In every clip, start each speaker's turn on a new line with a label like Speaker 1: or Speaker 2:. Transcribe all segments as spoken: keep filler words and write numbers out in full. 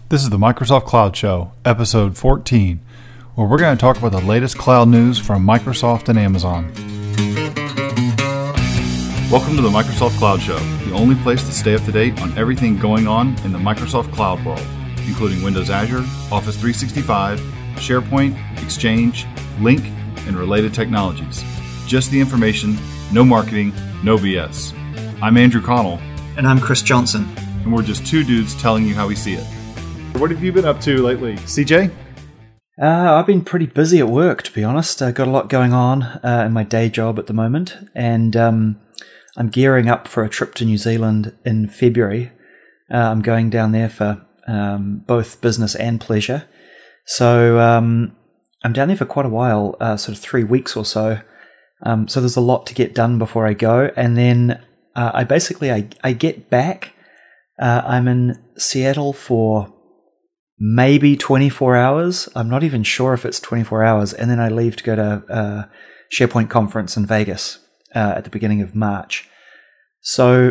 Speaker 1: This is the Microsoft Cloud Show, episode fourteen, where we're going to talk about the latest cloud news from Microsoft and Amazon. Welcome to the Microsoft Cloud Show, the only place to stay up to date on everything going on in the Microsoft Cloud world, including Windows Azure, Office three sixty-five, SharePoint, Exchange, Lync, and related technologies. Just the information, no marketing, no B S. I'm Andrew Connell.
Speaker 2: And I'm Chris Johnson.
Speaker 1: And we're just two dudes telling you how we see it. What have you been up to lately, C J?
Speaker 2: Uh, I've been pretty busy at work, to be honest. I've got a lot going on uh, in my day job at the moment, and um, I'm gearing up for a trip to New Zealand in February. Uh, I'm going down there for um, both business and pleasure. So um, I'm down there for quite a while, uh, sort of three weeks or so. Um, so there's a lot to get done before I go, and then uh, I basically I, I get back. Uh, I'm in Seattle for maybe twenty-four hours. I'm not even sure if it's twenty-four hours. And then I leave to go to a SharePoint conference in Vegas uh, at the beginning of March. So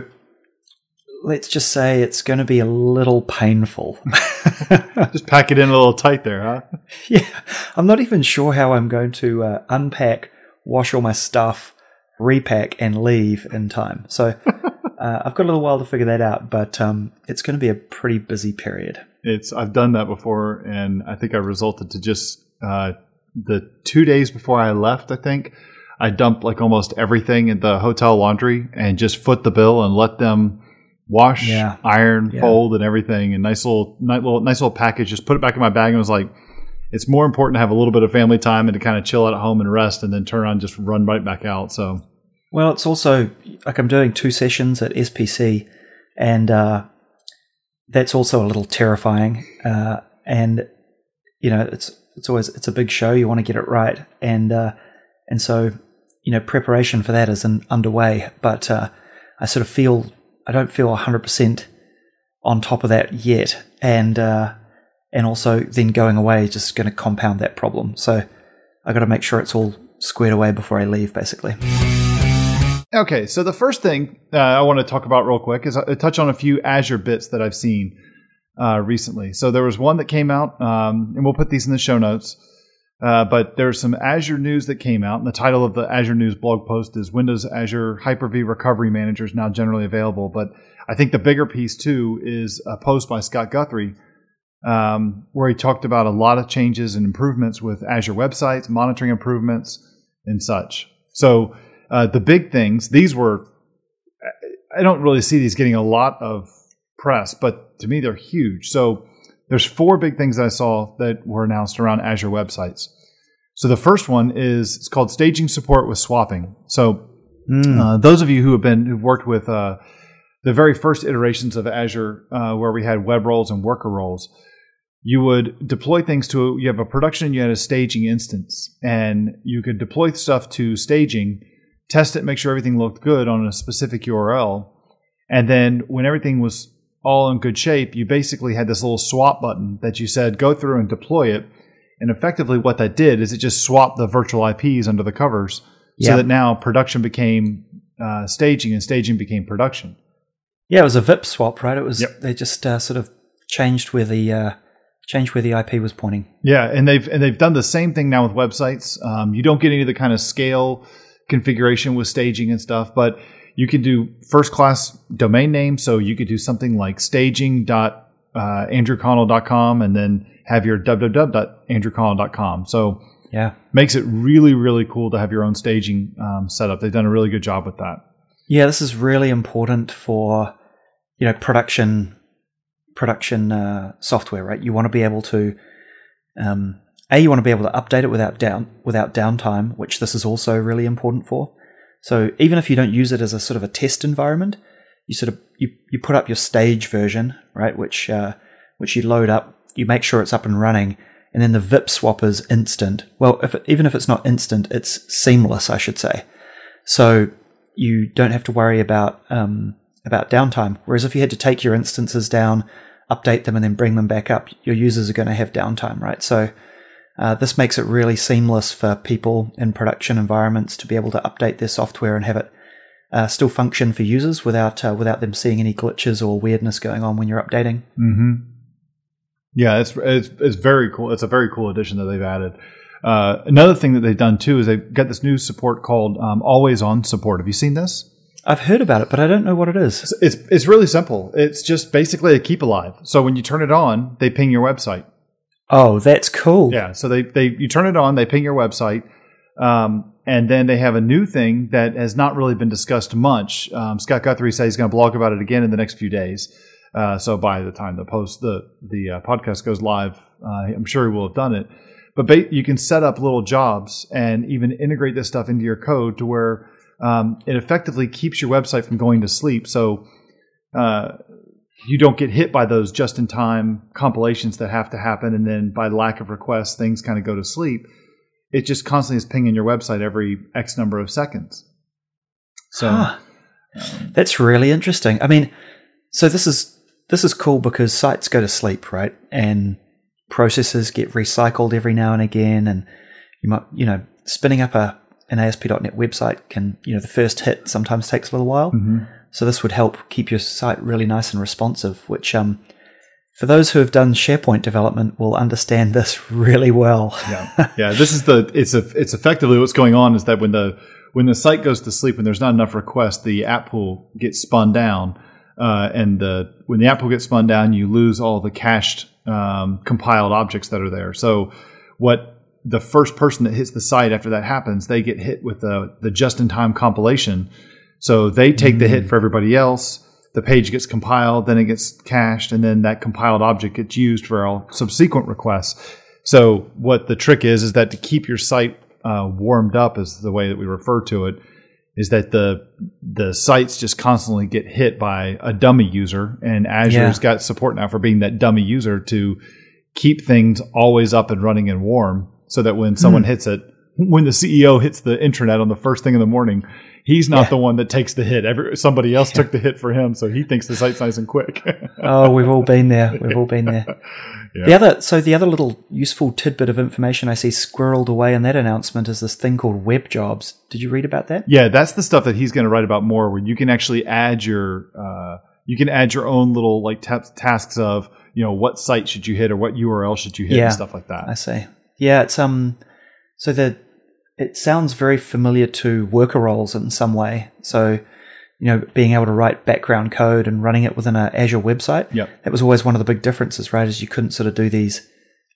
Speaker 2: let's just say it's going to be a little painful.
Speaker 1: Just pack it in a little tight there, huh?
Speaker 2: Yeah. I'm not even sure how I'm going to uh, unpack, wash all my stuff, repack, and leave in time. So uh, I've got a little while to figure that out, but um, it's going to be a pretty busy period.
Speaker 1: It's I've done that before, and I think I resulted to just uh, the two days before I left, I think, I dumped like almost everything in the hotel laundry and just foot the bill and let them wash,
Speaker 2: yeah.
Speaker 1: iron,
Speaker 2: yeah.
Speaker 1: fold, and everything. And nice little, nice little, nice little package. Just put it back in my bag and was like, it's more important to have a little bit of family time and to kind of chill out at home and rest, and then turn around and just run right back out. So,
Speaker 2: well, it's also like I'm doing two sessions at S P C, and uh, that's also a little terrifying. Uh, and you know, it's it's always it's a big show. You want to get it right, and uh, and so you know, preparation for that is in, underway. But uh, I sort of feel I don't feel one hundred percent on top of that yet, and uh, and also then going away is just going to compound that problem. So I got to make sure it's all squared away before I leave, basically.
Speaker 1: Okay, so the first thing uh, I want to talk about real quick is I touch on a few Azure bits that I've seen uh, recently. So there was one that came out, um, and we'll put these in the show notes. Uh, but there's some Azure news that came out, and the title of the Azure News blog post is Windows Azure Hyper-V Recovery Manager is now generally available. But I think the bigger piece, too, is a post by Scott Guthrie um, where he talked about a lot of changes and improvements with Azure websites, monitoring improvements, and such. So uh, the big things, these were, I don't really see these getting a lot of press, but to me, they're huge. So there's four big things that I saw that were announced around Azure websites. So the first one is it's called staging support with swapping. So mm. uh, those of you who have been who've worked with uh, the very first iterations of Azure, uh, where we had web roles and worker roles, you would deploy things to you have a production, you had a staging instance, and you could deploy stuff to staging, test it, make sure everything looked good on a specific U R L, and then when everything was all in good shape, you basically had this little swap button that you said, go through and deploy it. And effectively what that did is it just swapped the virtual I Ps under the covers so
Speaker 2: yeah.
Speaker 1: that now production became uh, staging and staging became production.
Speaker 2: Yeah, it was a V I P swap, right? It was
Speaker 1: yep.
Speaker 2: They just uh, sort of changed where the uh, changed where the I P was pointing.
Speaker 1: Yeah, and they've and they've done the same thing now with websites. Um, you don't get any of the kind of scale configuration with staging and stuff, but you could do first-class domain name, so you could do something like staging dot andrew connell dot com and then have your w w w dot andrew connell dot com. So
Speaker 2: yeah,
Speaker 1: makes it really, really cool to have your own staging um, setup. They've done a really good job with that.
Speaker 2: Yeah, this is really important for you know production production uh, software, right? You want to be able to um, a you want to be able to update it without down without downtime, which this is also really important for. So even if you don't use it as a sort of a test environment, you sort of you, you put up your stage version, right, which uh, which you load up, you make sure it's up and running, and then the V I P swap is instant. Well, if it, even if it's not instant, it's seamless, I should say. So you don't have to worry about um, about downtime. Whereas if you had to take your instances down, update them, and then bring them back up, your users are going to have downtime, right? So Uh, this makes it really seamless for people in production environments to be able to update their software and have it uh, still function for users without uh, without them seeing any glitches or weirdness going on when you're updating.
Speaker 1: Mm-hmm. Yeah, it's, it's it's very cool. It's a very cool addition that they've added. Uh, another thing that they've done too is they've got this new support called um, Always On Support. Have you seen this?
Speaker 2: I've heard about it, but I don't know what it is.
Speaker 1: It's, it's it's really simple. It's just basically a keep alive. So when you turn it on, they ping your website.
Speaker 2: Oh, that's cool.
Speaker 1: Yeah. So they they you turn it on, they ping your website. Um, and then they have a new thing that has not really been discussed much. Um, Scott Guthrie says he's going to blog about it again in the next few days. Uh, so by the time the post the the uh, podcast goes live, uh, I'm sure he will have done it. But ba- you can set up little jobs and even integrate this stuff into your code to where um, it effectively keeps your website from going to sleep. So uh, you don't get hit by those just-in-time compilations that have to happen, and then by lack of requests, things kind of go to sleep. It just constantly is pinging your website every X number of seconds. So
Speaker 2: huh. um, that's really interesting. I mean, so this is this is cool because sites go to sleep, right? And processes get recycled every now and again, and you might, you know, spinning up a an A S P dot net website can, you know, the first hit sometimes takes a little while.
Speaker 1: Mm-hmm.
Speaker 2: So this would help keep your site really nice and responsive, which um. For those who have done SharePoint development will understand this really well.
Speaker 1: yeah, yeah. This is the it's a it's effectively what's going on is that when the when the site goes to sleep, when there's not enough requests, the app pool gets spun down, uh, and the when the app pool gets spun down, you lose all the cached um, compiled objects that are there. So what the first person that hits the site after that happens, they get hit with the the just in time compilation. So they take mm. the hit for everybody else. The page gets compiled, then it gets cached, and then that compiled object gets used for all subsequent requests. So what the trick is, is that to keep your site uh, warmed up is the way that we refer to it, is that the the sites just constantly get hit by a dummy user, and Azure's yeah. got support now for being that dummy user to keep things always up and running and warm so that when someone mm. hits it, when the C E O hits the intranet on the first thing in the morning, he's not yeah. the one that takes the hit. Every, somebody else yeah. took the hit for him, so he thinks the site's nice and quick.
Speaker 2: Oh, we've all been there. We've all been there. Yeah. The other, so the other little useful tidbit of information I see squirreled away in that announcement is this thing called Web Jobs. Did you read about that?
Speaker 1: Yeah, that's the stuff that he's going to write about more, where you can actually add your uh, you can add your own little like t- tasks of, you know, what site should you hit or what U R L should you hit
Speaker 2: yeah,
Speaker 1: and stuff like that.
Speaker 2: I see. Yeah, it's um, so the. It sounds very familiar to worker roles in some way. So, you know, being able to write background code and running it within an Azure website.
Speaker 1: Yep.
Speaker 2: That was always one of the big differences, right? Is you couldn't sort of do these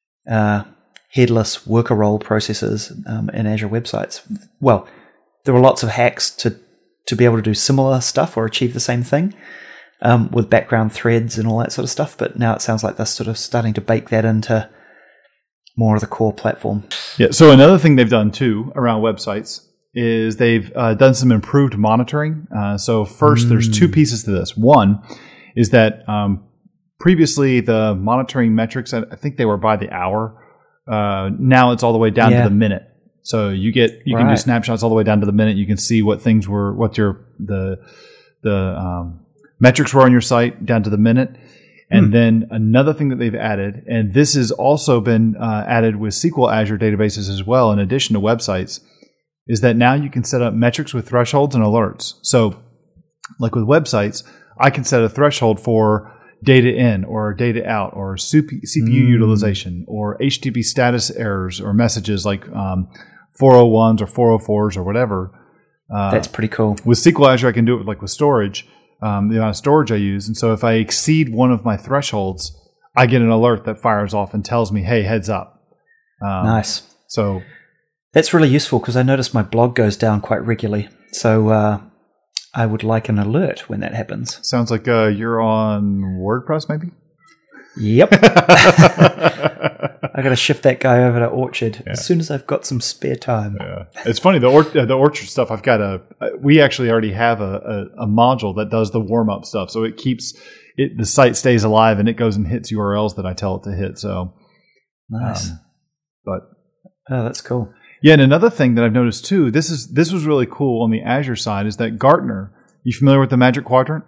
Speaker 2: uh, headless worker role processes um, in Azure websites. Well, there were lots of hacks to, to be able to do similar stuff or achieve the same thing um, with background threads and all that sort of stuff. But now it sounds like they're sort of starting to bake that into more of the core platform.
Speaker 1: Yeah. So another thing they've done too around websites is they've uh, done some improved monitoring. Uh, so first, mm. there's two pieces to this. One is that um, previously the monitoring metrics, I think they were by the hour. Uh, now it's all the way down yeah. to the minute. So you get you right. can do snapshots all the way down to the minute. You can see what things were, what your the the um, metrics were on your site down to the minute. And hmm. then another thing that they've added, and this has also been uh, added with S Q L Azure databases as well, in addition to websites, is that now you can set up metrics with thresholds and alerts. So like with websites, I can set a threshold for data in or data out or C P U mm. utilization or H T T P status errors or messages like um, four oh ones or four oh fours or whatever. Uh,
Speaker 2: That's pretty cool.
Speaker 1: With S Q L Azure, I can do it with, like with storage. Um, the amount of storage I use. And so if I exceed one of my thresholds, I get an alert that fires off and tells me, hey, heads up. Um,
Speaker 2: nice.
Speaker 1: So
Speaker 2: that's really useful because I notice my blog goes down quite regularly. So uh, I would like an alert when that happens.
Speaker 1: Sounds like uh, you're on WordPress maybe?
Speaker 2: Yep. I got to shift that guy over to Orchard yeah. as soon as I've got some spare time.
Speaker 1: Yeah. It's funny, the or- the Orchard stuff, I've got a, we actually already have a, a, a module that does the warm-up stuff. So it keeps, it the site stays alive and it goes and hits U R Ls that I tell it to hit. So
Speaker 2: nice.
Speaker 1: Um, but
Speaker 2: oh, that's cool.
Speaker 1: Yeah, and another thing that I've noticed too, this is this was really cool on the Azure side, is that Gartner, you familiar with the Magic Quadrant?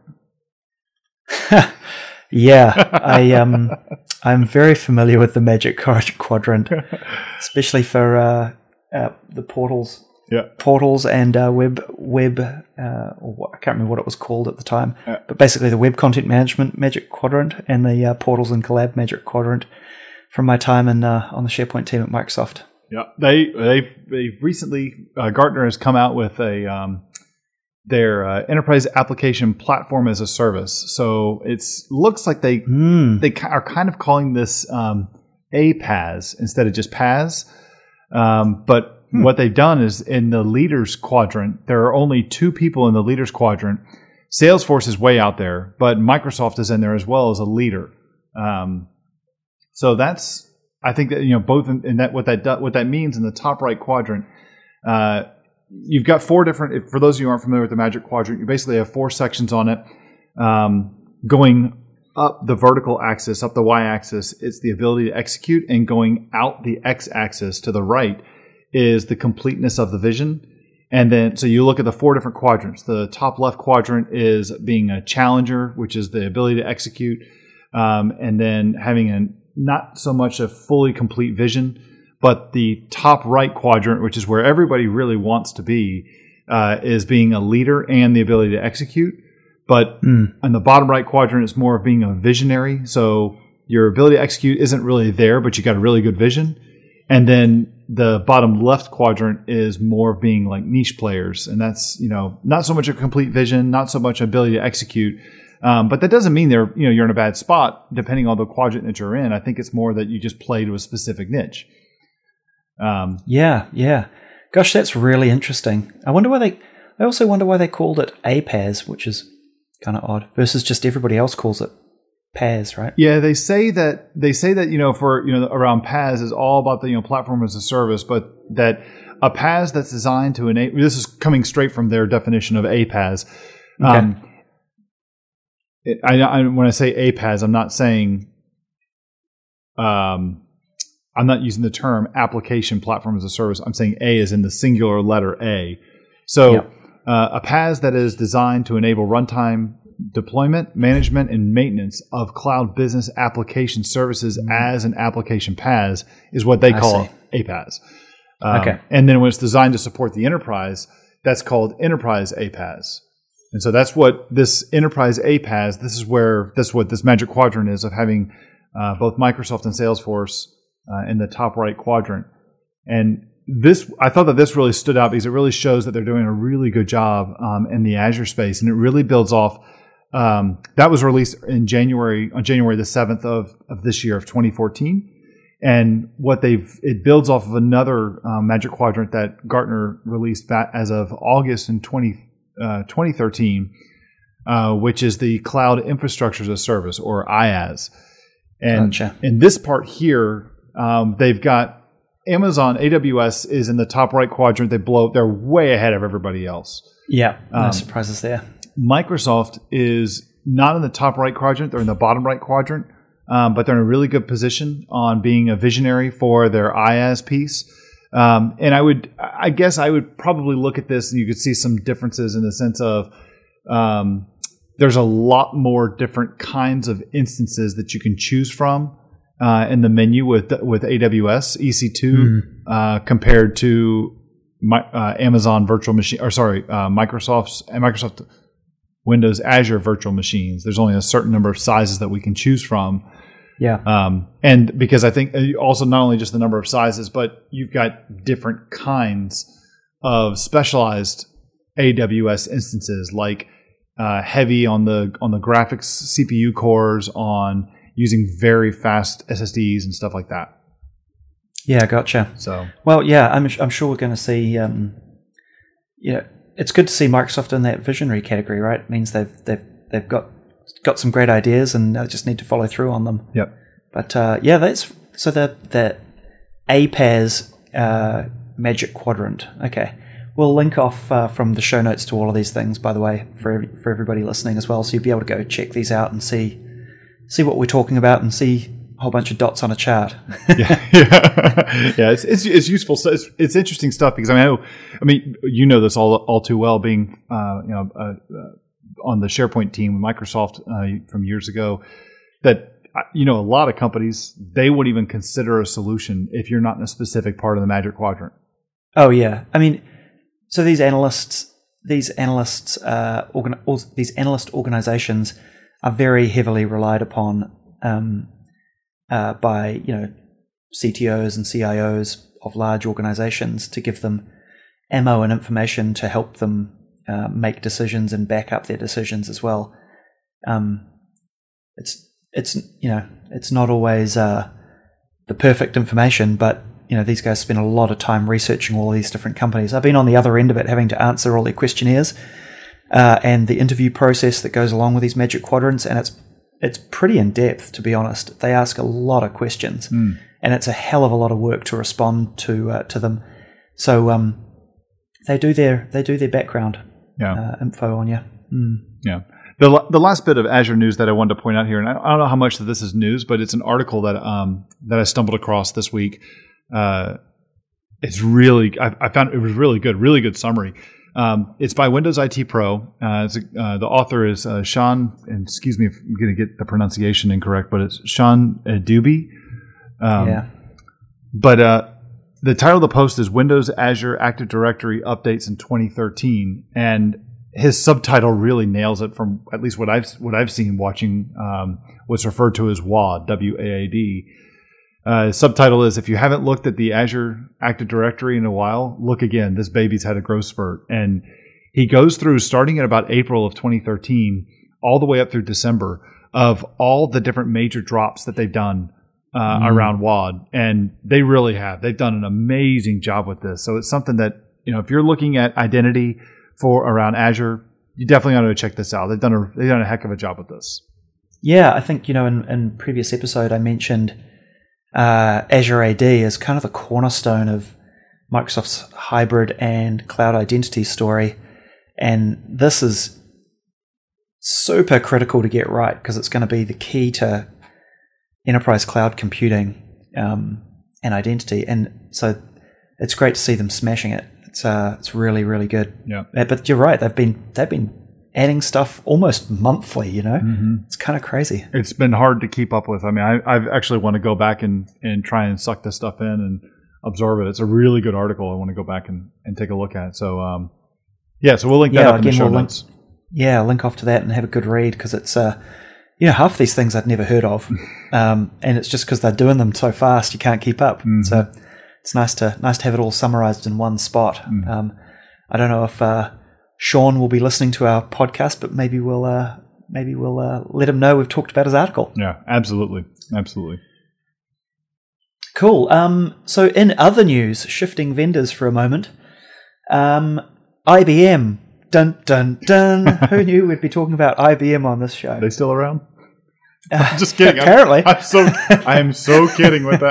Speaker 2: Yeah, I um, I'm very familiar with the Magic Quadrant, especially for uh, uh, the portals
Speaker 1: Yeah.
Speaker 2: Portals and uh, web web. Uh, or what, I can't remember what it was called at the time,
Speaker 1: Yeah.
Speaker 2: but basically the web content management Magic Quadrant and the uh, Portals and Collab Magic Quadrant from my time in uh, on the SharePoint team at Microsoft.
Speaker 1: Yeah, they they they recently uh, Gartner has come out with a um, their uh, enterprise application platform as a service. So it's looks like they
Speaker 2: Mm.
Speaker 1: they ki- are kind of calling this um, a PaaS instead of just PaaS. Um, but
Speaker 2: Hmm.
Speaker 1: what they've done is in the leaders quadrant, there are only two people in the leaders quadrant. Salesforce is way out there, but Microsoft is in there as well as a leader. Um, so that's I think that you know both in, in that what that do, what that means in the top right quadrant. Uh, you've got four different. If, for those of you who aren't familiar with the Magic Quadrant, you basically have four sections on it. Um, going up the vertical axis, up the y-axis, it's the ability to execute, and going out the x-axis to the right is the completeness of the vision. And then, so you look at the four different quadrants. The top left quadrant is being a challenger, which is the ability to execute, um, and then having a not so much a fully complete vision, but the top right quadrant, which is where everybody really wants to be, uh, is being a leader and the ability to execute. But
Speaker 2: Mm.
Speaker 1: on the bottom right quadrant, it's more of being a visionary. So your ability to execute isn't really there, but you got a really good vision. And then the bottom left quadrant is more of being like niche players. And that's, you know, not so much a complete vision, not so much ability to execute. Um, but that doesn't mean they're, you know, you're in a bad spot depending on the quadrant that you're in. I think it's more that you just play to a specific niche. Um,
Speaker 2: Yeah, yeah. Gosh, that's really interesting. I wonder why they. I also wonder why they called it a PaaS, which is kind of odd, versus just everybody else calls it PaaS, right?
Speaker 1: Yeah, they say that they say that you know for you know around PaaS is all about the you know platform as a service, but that a PaaS that's designed to enable. This is coming straight from their definition of a PaaS.
Speaker 2: Okay.
Speaker 1: Um, it, I, I when I say a PaaS, I'm not saying. Um, I'm not using the term application platform as a service. I'm saying A is in the singular letter A. So
Speaker 2: Yep.
Speaker 1: uh, a PaaS that is designed to enable runtime deployment, management, and maintenance of cloud business application services as an application PaaS is what they
Speaker 2: I
Speaker 1: call
Speaker 2: see.
Speaker 1: a PaaS. Um,
Speaker 2: Okay.
Speaker 1: And then when it's designed to support the enterprise, that's called enterprise a PaaS. And so that's what this enterprise a PaaS, this is where, that's what this Magic Quadrant is of having uh, both Microsoft and Salesforce uh, in the top right quadrant. And this, I thought that this really stood out because it really shows that they're doing a really good job um, in the Azure space, and it really builds off. Um, that was released in January, on January the seventh of, of this year of twenty fourteen. And what they've, it builds off of another um, Magic Quadrant that Gartner released back as of August in twenty, uh, twenty thirteen, uh, which is the Cloud Infrastructure as a Service, or IaaS. And
Speaker 2: Gotcha.
Speaker 1: in this part here, um, they've got Amazon A W S is in the top right quadrant. They blow, they're way ahead of everybody else.
Speaker 2: Yeah, no
Speaker 1: Um,
Speaker 2: surprises there.
Speaker 1: Microsoft is not in the top right quadrant; they're in the bottom right quadrant, um, but they're in a really good position on being a visionary for their IaaS piece. Um, and I would, I guess, I would probably look at this, and you could see some differences in the sense of um, there's a lot more different kinds of instances that you can choose from uh, in the menu with with A W S E C two
Speaker 2: Mm.
Speaker 1: uh, compared to my, uh, Amazon Virtual Machine, or sorry, uh, Microsoft's Microsoft. Windows Azure virtual machines. There's only a certain number of sizes that we can choose from.
Speaker 2: Yeah.
Speaker 1: Um, and because I think also not only just the number of sizes, but you've got different kinds of specialized A W S instances, like uh, heavy on the on the graphics C P U cores, on using very fast S S Ds and stuff like that.
Speaker 2: Yeah, gotcha.
Speaker 1: So
Speaker 2: Well, yeah, I'm I'm sure we're going to see. Um, yeah, it's good to see Microsoft in that visionary category, right? It means they've they've they've got got some great ideas, and they just need to follow through on them.
Speaker 1: yep.
Speaker 2: But uh, yeah, that's so the the A PaaS uh, Magic Quadrant. Okay, we'll link off uh, from the show notes to all of these things, by the way, for every, for everybody listening as well. So you'll be able to go check these out and see see what we're talking about, and see a whole bunch of dots on a chart.
Speaker 1: yeah, yeah, yeah. It's, it's it's useful. So it's it's interesting stuff because I mean, I, know, I mean, you know this all all too well, being uh, you know uh, uh, on the SharePoint team with Microsoft uh, from years ago. That uh, you know, a lot of companies, they wouldn't even consider a solution if you're not in a specific part of the Magic Quadrant.
Speaker 2: Oh yeah, I mean, so these analysts, these analysts, uh, organ, or, these analyst organizations are very heavily relied upon um, uh, by you know C T Os and C I Os of large organizations to give them ammo and information to help them uh, make decisions and back up their decisions as well. Um, it's it's you know it's not always uh, the perfect information, but you know these guys spend a lot of time researching all these different companies. I've been on the other end of it, having to answer all their questionnaires uh, and the interview process that goes along with these Magic Quadrants, and it's it's pretty in depth, to be honest. They ask a lot of questions, mm. and it's a hell of a lot of work to respond to uh, to them. So um, they do their they do their background
Speaker 1: yeah.
Speaker 2: uh, info on you. Mm.
Speaker 1: Yeah. The the last bit of Azure news that I wanted to point out here, and I don't know how much of this is news, but it's an article that um that I stumbled across this week. Uh, it's really I, I found it was really good, really good summary. Um, it's by Windows I T Pro. Uh, it's, uh, the author is uh, Sean, and excuse me if I'm going to get the pronunciation incorrect, but it's Sean Adubi. Um,
Speaker 2: yeah.
Speaker 1: But uh, the title of the post is Windows Azure Active Directory Updates in twenty thirteen, and his subtitle really nails it from at least what I've what I've seen watching um, what's referred to as W A D, W A A D. Uh, his subtitle is, if you haven't looked at the Azure Active Directory in a while, look again. This baby's had a growth spurt. And he goes through, starting at about April of twenty thirteen, all the way up through December, of all the different major drops that they've done uh, mm. around W A D. And they really have. They've done an amazing job with this. So it's something that, you know, if you're looking at identity for around Azure, you definitely ought to check this out. They've done a they've done a heck of a job with this.
Speaker 2: Yeah, I think, you know, in, in previous episode I mentioned uh, Azure A D as kind of the cornerstone of Microsoft's hybrid and cloud identity story, and this is super critical to get right because it's going to be the key to enterprise cloud computing um, and identity, and so it's great to see them smashing it. It's uh, it's really really good.
Speaker 1: Yeah.
Speaker 2: But you're right. They've been they've been adding stuff almost monthly. You know,
Speaker 1: mm-hmm.
Speaker 2: It's kind of crazy.
Speaker 1: It's been hard to keep up with. I mean, I I've actually want to go back and, and try and suck this stuff in and absorb it. It's a really good article. I want to go back and, and take a look at. So um, yeah. So we'll link that
Speaker 2: yeah,
Speaker 1: up in the show
Speaker 2: we'll
Speaker 1: notes.
Speaker 2: Link, yeah, link off to that and have a good read because it's uh, you know, half these things I'd never heard of, um, and it's just because they're doing them so fast you can't keep up. Mm-hmm. So it's nice to nice to have it all summarized in one spot. Mm-hmm. Um, I don't know if uh, Sean will be listening to our podcast, but maybe we'll uh, maybe we'll uh, let him know we've talked about his article.
Speaker 1: Yeah, absolutely, absolutely.
Speaker 2: Cool. Um, so in other news, shifting vendors for a moment, um, I B M. Dun dun dun. Who knew we'd be talking about I B M on this show?
Speaker 1: Are they still around? I'm just kidding.
Speaker 2: Apparently,
Speaker 1: I'm, I'm so I'm so kidding with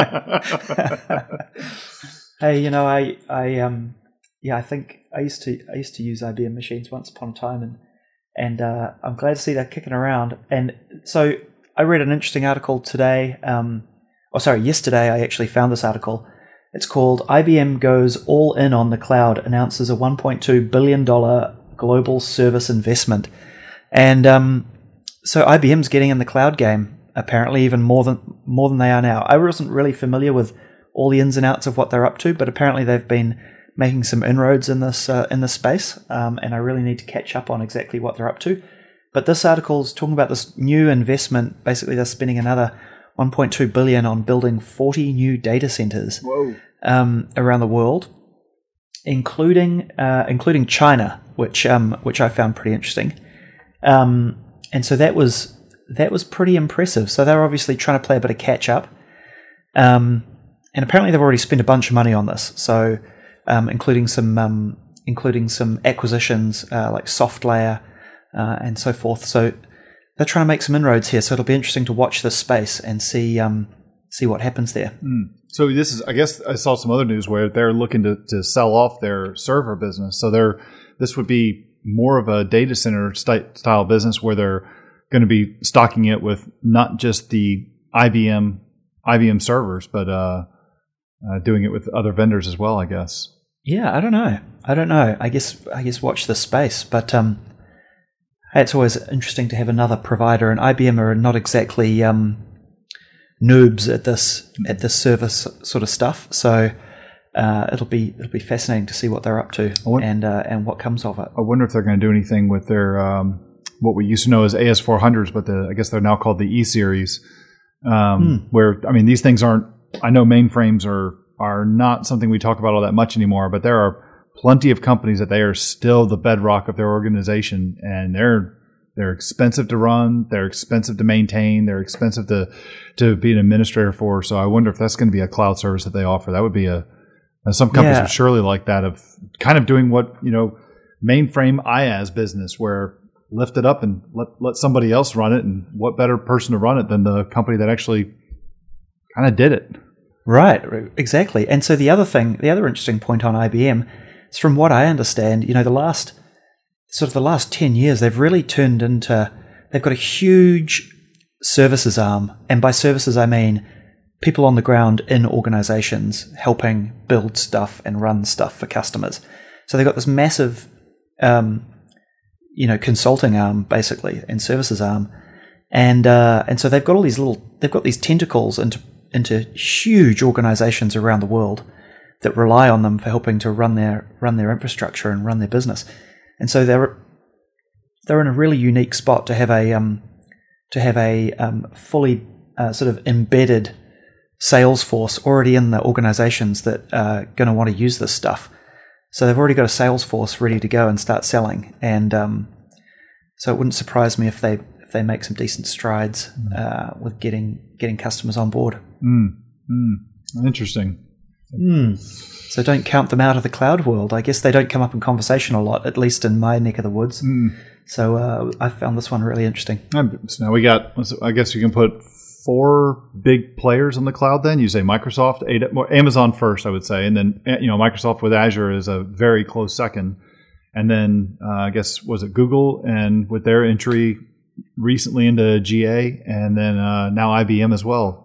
Speaker 1: that.
Speaker 2: Hey, you know, I I um yeah, I think I used to I used to use I B M machines once upon a time, and and uh, I'm glad to see that kicking around. And so I read an interesting article today. Um, oh, sorry, yesterday I actually found this article. It's called "I B M Goes All In on the Cloud, Announces a one point two billion dollars Global Service Investment," and um, so I B M's getting in the cloud game. Apparently, even more than more than they are now. I wasn't really familiar with all the ins and outs of what they're up to, but apparently they've been making some inroads in this uh, in this space, um, and I really need to catch up on exactly what they're up to. But this article is talking about this new investment. Basically, they're spending another one point two billion dollars on building forty new data centers um, around the world, including uh, including China, which um, which I found pretty interesting. Um, and so that was that was pretty impressive. So they're obviously trying to play a bit of catch up, um, and apparently they've already spent a bunch of money on this. So um, including some um, including some acquisitions uh, like SoftLayer uh, and so forth. So they're trying to make some inroads here, so it'll be interesting to watch this space and see um, see what happens there.
Speaker 1: Mm. So this is, I guess, I saw some other news where they're looking to, to sell off their server business. So they're this would be more of a data center st- style business where they're going to be stocking it with not just the I B M I B M servers, but uh, uh, doing it with other vendors as well, I guess.
Speaker 2: Yeah, I don't know. I don't know. I guess I guess watch this space, but. Um, It's always interesting to have another provider, and I B M are not exactly um, noobs at this at this service sort of stuff. So uh, it'll be it'll be fascinating to see what they're up to
Speaker 1: wonder,
Speaker 2: and uh, and what comes of it.
Speaker 1: I wonder if they're going to do anything with their um, what we used to know as A S four hundreds, but the, I guess they're now called the E series. Um, hmm. Where I mean, these things aren't. I know mainframes are are not something we talk about all that much anymore, but there are plenty of companies that they are still the bedrock of their organization, and they're they're expensive to run, they're expensive to maintain, they're expensive to to be an administrator for. So I wonder if that's going to be a cloud service that they offer. That would be a some companies
Speaker 2: yeah.
Speaker 1: would surely like that, of kind of doing what, you know, mainframe IaaS business, where lift it up and let let somebody else run it, and what better person to run it than the company that actually kind of did it.
Speaker 2: Right, exactly. And so the other thing, the other interesting point on I B M is, from what I understand, you know, the last sort of the last ten years, they've really turned into, they've got a huge services arm. And by services, I mean people on the ground in organizations helping build stuff and run stuff for customers. So they've got this massive, um, you know, consulting arm, basically, and services arm. And, uh, and so they've got all these little, they've got these tentacles into into huge organizations around the world that rely on them for helping to run their run their infrastructure and run their business. And so they're they're in a really unique spot to have a um, to have a um, fully uh, sort of embedded sales force already in the organizations that are going to want to use this stuff. So they've already got a sales force ready to go and start selling. And um, so it wouldn't surprise me if they if they make some decent strides uh, with getting getting customers on board.
Speaker 1: Mm, mm, interesting.
Speaker 2: Mm. So don't count them out of the cloud world. I guess they don't come up in conversation a lot, at least in my neck of the woods.
Speaker 1: Mm.
Speaker 2: So uh, I found this one really interesting.
Speaker 1: So now we got, I guess you can put four big players on the cloud then. You say Microsoft, Amazon first, I would say. And then, you know, Microsoft with Azure is a very close second. And then uh, I guess, was it Google, and with their entry recently into G A, and then uh, now I B M as well.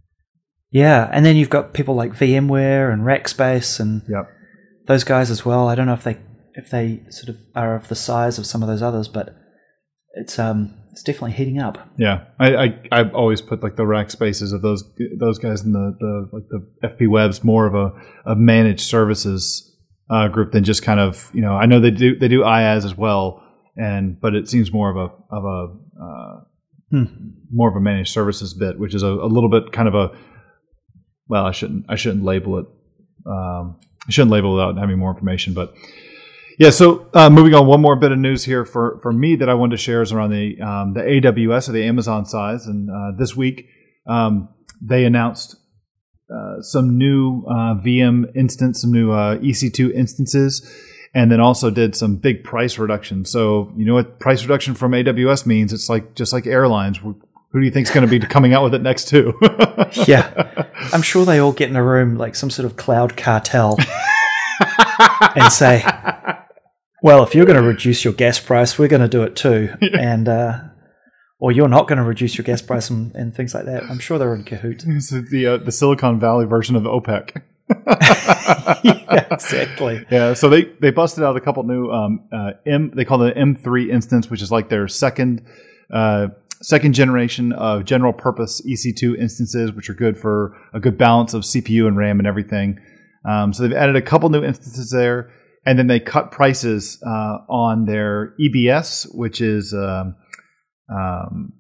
Speaker 2: Yeah, and then you've got people like VMware and Rackspace and
Speaker 1: yep.
Speaker 2: those guys as well. I don't know if they if they sort of are of the size of some of those others, but it's um it's definitely heating up.
Speaker 1: Yeah, I I I've always put like the Rackspaces of those those guys in the, the like the F P Web's more of a, a managed services uh, group than just kind of, you know, I know they do they do IaaS as well. And but it seems more of a of a uh, hmm. more of a managed services bit, which is a, a little bit kind of a well, I shouldn't I shouldn't label it. Um, I shouldn't label it without having more information. But yeah, so uh, moving on, one more bit of news here for, for me that I wanted to share is around the um, the A W S, or the Amazon size. And uh, this week um, they announced uh, some new uh, V M instance, some new uh, E C two instances. And then also did some big price reduction. So you know what price reduction from A W S means? It's like just like airlines. Who do you think is going to be coming out with it next too?
Speaker 2: Yeah, I'm sure they all get in a room like some sort of cloud cartel and say, "Well, if you're going to reduce your gas price, we're going to do it too." Yeah. And uh, or you're not going to reduce your gas price and, and things like that. I'm sure they're in cahoots.
Speaker 1: It's the uh, the Silicon Valley version of OPEC.
Speaker 2: Yeah, exactly.
Speaker 1: Yeah, so they, they busted out a couple new um, uh, M. They call it M three instance, which is like their second uh, second generation of general purpose E C two instances, which are good for a good balance of C P U and RAM and everything. Um, so they've added a couple new instances there, and then they cut prices uh, on their E B S, which is um, um,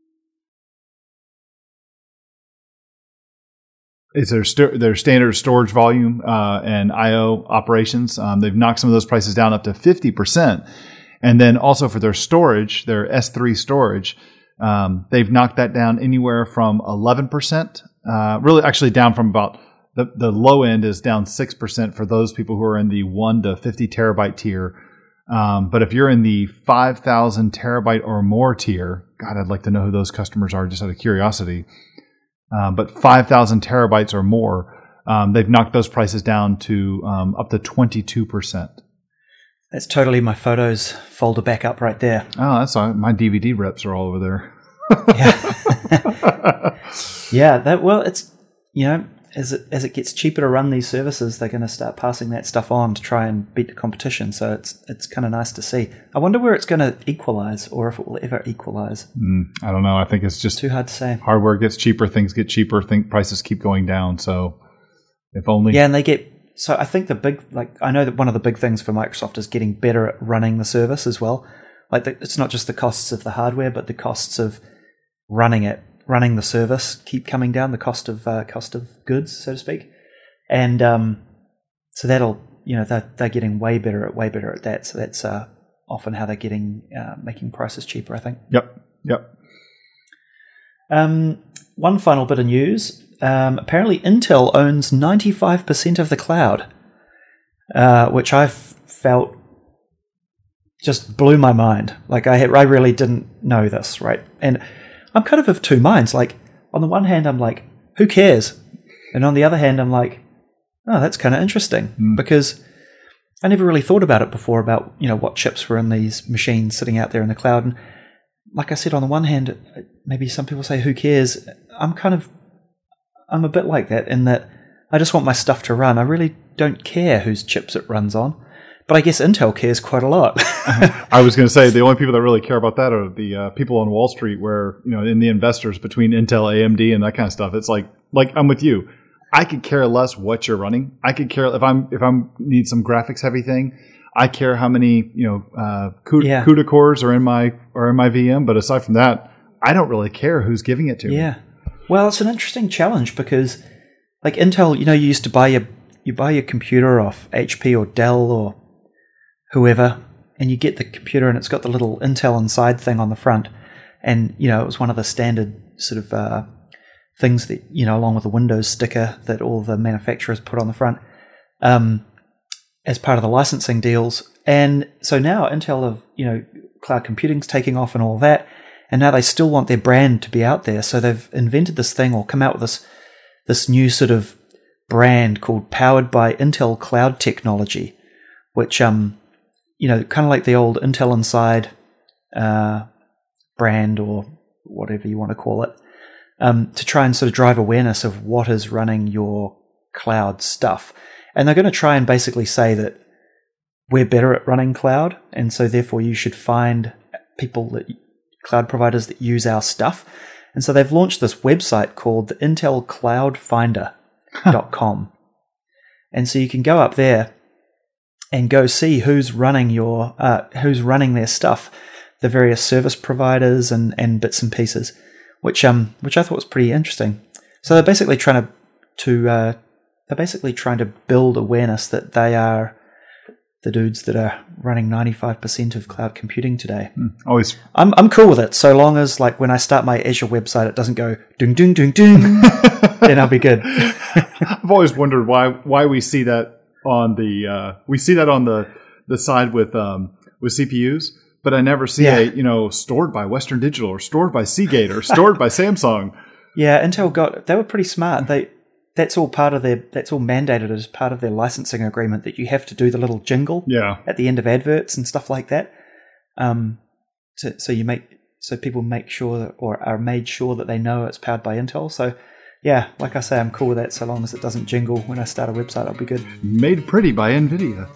Speaker 1: It's their, st- their standard storage volume uh, and I O operations. Um, they've knocked some of those prices down up to fifty percent. And then also for their storage, their S three storage, um, they've knocked that down anywhere from eleven percent. Uh, really, actually down from about, the, the low end is down six percent for those people who are in the one to fifty terabyte tier. Um, but if you're in the five thousand terabyte or more tier, God, I'd like to know who those customers are just out of curiosity. Um, but five thousand terabytes or more, um, they've knocked those prices down to um, up to twenty-two percent.
Speaker 2: That's totally my photos folder backup right there.
Speaker 1: Oh, that's all, my D V D reps are all over there.
Speaker 2: Yeah, yeah. That well, it's you know, as it as it gets cheaper to run these services, they're going to start passing that stuff on to try and beat the competition. So it's it's kind of nice to see. I wonder where it's going to equalize, or if it will ever equalize.
Speaker 1: Mm, I don't know. I think it's just
Speaker 2: too hard to say.
Speaker 1: Hardware gets cheaper, things get cheaper, think prices keep going down. So if only.
Speaker 2: Yeah, and they get so I think the big, like, I know that one of the big things for Microsoft is getting better at running the service as well. Like, the, it's not just the costs of the hardware, but the costs of running it, running the service keep coming down, the cost of uh, cost of goods, so to speak. And um, so that'll, you know, they're, they're getting way better at way better at that. So that's uh, often how they're getting uh, making prices cheaper, I think.
Speaker 1: Yep. Yep.
Speaker 2: Um, one final bit of news. Um, apparently, Intel owns ninety-five percent of the cloud, uh, which I've felt just blew my mind. Like, I, I really didn't know this, right? And I'm kind of of two minds. Like, on the one hand, I'm like, who cares? And on the other hand, I'm like, oh, that's kind of interesting, mm. because I never really thought about it before, about, you know, what chips were in these machines sitting out there in the cloud. And like I said, on the one hand, maybe some people say, who cares? I'm kind of, I'm a bit like that, in that I just want my stuff to run. I really don't care whose chips it runs on. But I guess Intel cares quite a lot.
Speaker 1: I was going to say the only people that really care about that are the uh, people on Wall Street, where, you know, in the investors between Intel, A M D, and that kind of stuff. It's like, like I'm with you. I could care less what you're running. I could care if I'm if I'm need some graphics heavy thing. I care how many, you know, uh, CUDA,
Speaker 2: yeah.
Speaker 1: CUDA cores are in my are in my V M. But aside from that, I don't really care who's giving it to me.
Speaker 2: Yeah. Well, it's an interesting challenge, because, like, Intel, you know, you used to buy your you buy your computer off H P or Dell or whoever, and you get the computer and it's got the little Intel Inside thing on the front, and, you know, it was one of the standard sort of uh, things that, you know, along with the Windows sticker that all the manufacturers put on the front um, as part of the licensing deals. And so now Intel have, you know, cloud computing's taking off and all that, and now they still want their brand to be out there, so they've invented this thing, or come out with this this new sort of brand called Powered by Intel Cloud Technology, which um you know, kind of like the old Intel Inside uh, brand, or whatever you want to call it, um, to try and sort of drive awareness of what is running your cloud stuff. And they're going to try and basically say that we're better at running cloud, and so therefore you should find people, that cloud providers that use our stuff. And so they've launched this website called the Intel Cloud Finder dot com. And so you can go up there and go see who's running your uh, who's running their stuff, the various service providers and, and bits and pieces, which um which I thought was pretty interesting. So they're basically trying to to uh, they're basically trying to build awareness that they are the dudes that are running ninety-five percent of cloud computing today.
Speaker 1: Mm, always,
Speaker 2: I'm I'm cool with it, so long as, like, when I start my Azure website, it doesn't go ding ding ding ding, then I'll be good.
Speaker 1: I've always wondered why why we see that. On the uh, we see that on the, the side with um, with C P Us, but I never see
Speaker 2: yeah.
Speaker 1: a, you know, stored by Western Digital or stored by Seagate or stored by Samsung.
Speaker 2: Yeah, Intel got they were pretty smart. They that's all part of their that's all mandated as part of their licensing agreement, that you have to do the little jingle
Speaker 1: yeah.
Speaker 2: at the end of adverts and stuff like that. Um, so, so you make so people make sure that, or are made sure that they know it's powered by Intel. So. Yeah, like I say, I'm cool with that, so long as it doesn't jingle when I start a website, I'll be good.
Speaker 1: Made pretty by NVIDIA.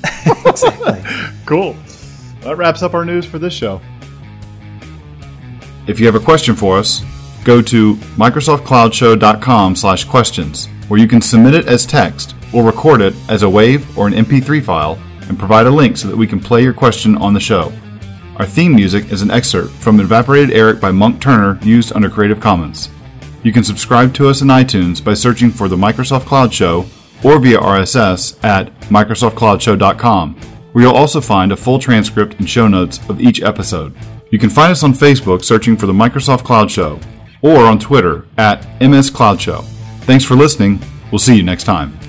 Speaker 2: Exactly.
Speaker 1: Cool. That wraps up our news for this show. If you have a question for us, go to microsoft cloud show dot com slash questions, where you can submit it as text or record it as a WAV or an M P three file, and provide a link so that we can play your question on the show. Our theme music is an excerpt from Evaporated Eric by Monk Turner, used under Creative Commons. You can subscribe to us in iTunes by searching for the Microsoft Cloud Show, or via R S S at microsoft cloud show dot com, where you'll also find a full transcript and show notes of each episode. You can find us on Facebook searching for the Microsoft Cloud Show, or on Twitter at M S Cloud Show. Thanks for listening. We'll see you next time.